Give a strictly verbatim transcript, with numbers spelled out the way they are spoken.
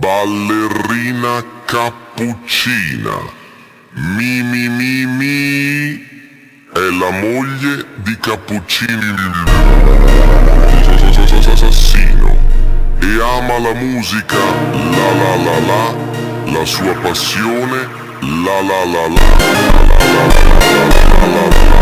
ballerina cappuccina. Mi mi mi mi è la moglie di Cappuccini assassino e ama la musica, la la la la, la sua passione, la la la la, la la la la la la la la.